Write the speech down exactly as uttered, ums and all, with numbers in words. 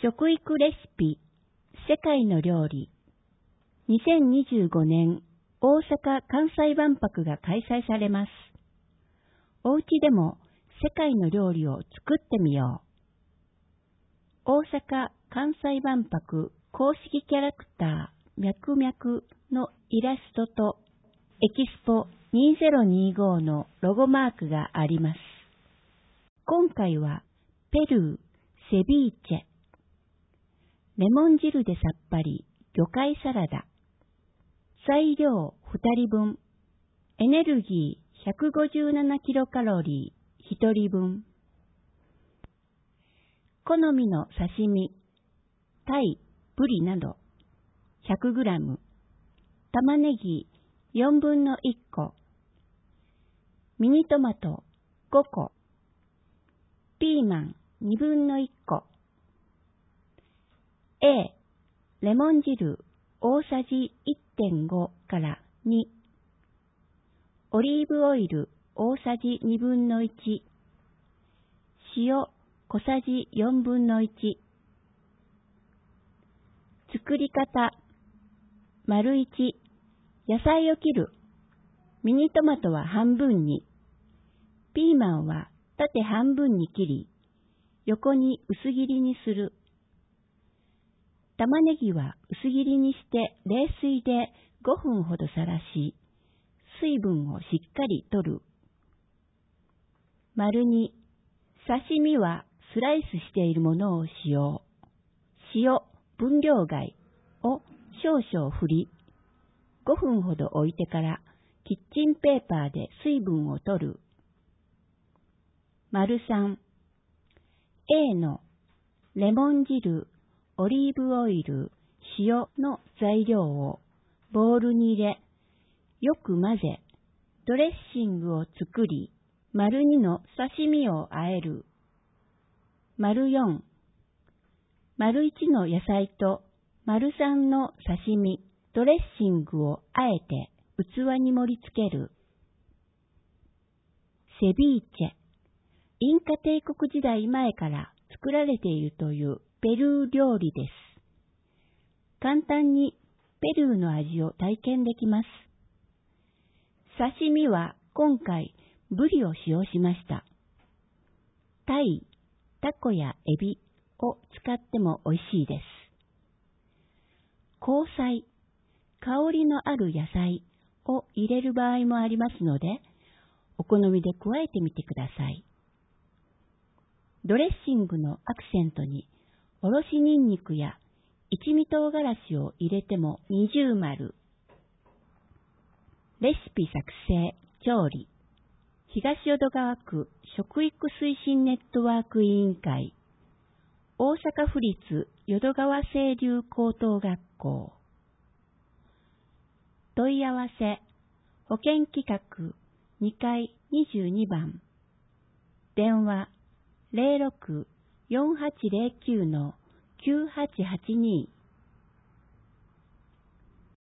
食育レシピ世界の料理。にせんにじゅうごねん大阪・関西万博が開催されます。お家でも世界の料理を作ってみよう。大阪・関西万博公式キャラクターみゃくみゃくのイラストとエキスポにせんにじゅうごのロゴマークがあります。今回はペルーセビーチェ、レモン汁でさっぱり魚介サラダ、材料ふたりぶん、エネルギーひゃくごじゅうななキロカロリーひとりぶん。好みの刺身、タイ、ブリなどひゃくグラム、玉ねぎよんぶんのいっこ、ミニトマトごこ、ピーマンにぶんのいっこ、A、レモン汁大さじ いってんご からに、オリーブオイル大さじにぶんのいち、塩小さじよんぶんのいち。作り方、丸いち、野菜を切る。ミニトマトは半分に、ピーマンは縦半分に切り、横に薄切りにする。玉ねぎは薄切りにして冷水でごふんほどさらし、水分をしっかり取る。丸に、刺身はスライスしているものを使用。塩、分量外を少々振り、ごふんほど置いてからキッチンペーパーで水分を取る。丸さん、A のレモン汁、オリーブオイル、塩の材料をボウルに入れ、よく混ぜ、ドレッシングを作り、丸にの刺身を和える。丸よん、丸いちの野菜と丸さんの刺身、ドレッシングをあえて器に盛り付ける。セビーチェ、インカ帝国時代前から作られているというペルー料理です。簡単にペルーの味を体験できます。刺身は今回ブリを使用しました。タイ、タコやエビを使っても美味しいです。香菜、香りのある野菜を入れる場合もありますので、お好みで加えてみてください。ドレッシングのアクセントにおろしニンニクや一味唐辛子を入れても二重丸。レシピ作成、調理。東淀川区食育推進ネットワーク委員会、大阪府立淀川清流高等学校。問い合わせ、保健企画にかいにじゅうにばん、電話ゼロろく よんはちゼロきゅう きゅうはちはちに